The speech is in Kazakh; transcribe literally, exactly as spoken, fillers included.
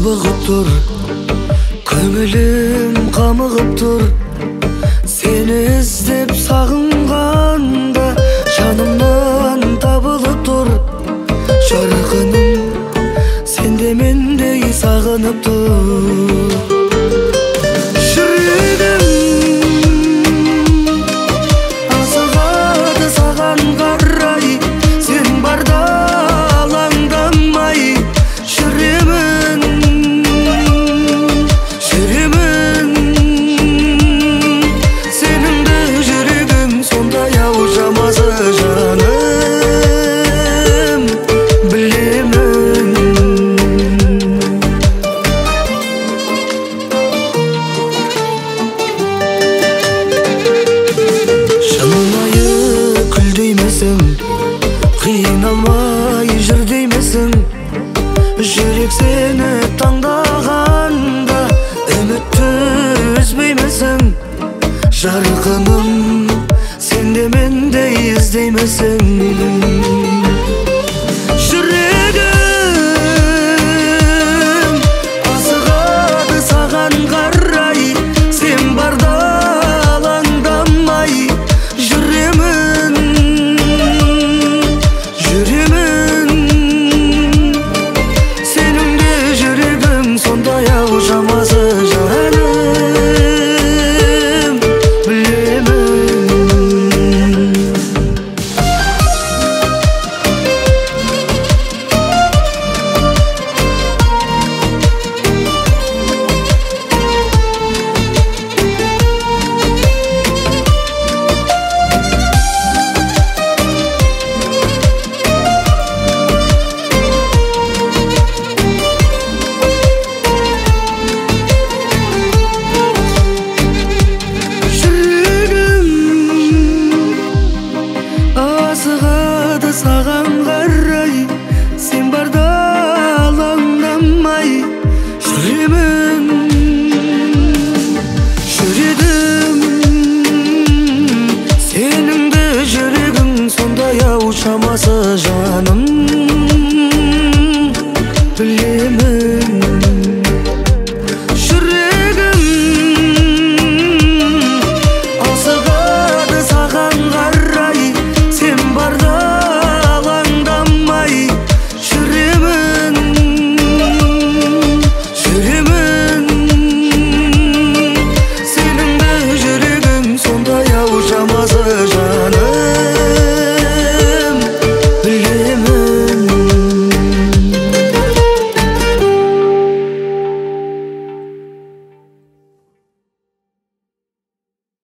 толығып тұр, көңілім қамығып тұр. Сені іздеп сағынғанда жанымнан табылып тұр. Жарқыным, сен де мендей сағынып тұр. Жүрегім асығады саған қарай, сен барда алаңдамай жүремін, жүремін. Сеніңді жүрегім сондай ау жамасы жаным, білемін. Шынайы күл деймісің, қиналмай жүр деймісің. Жүрек сені таңдағанда үмітті үзбеймісің. Жарқыным, сен де мендей іздеймісің. Жүрегім асығады саған қарай, сен барда алаңдамай жүремін, жүремін. Сенің де жүрегің сондай ау жамасы жаным, білемін. Асығады саған қарай, сен барда алаңдамай жүремін, жүредім. Сенің де жүрегің сондай ау шамасы жаным, білемін.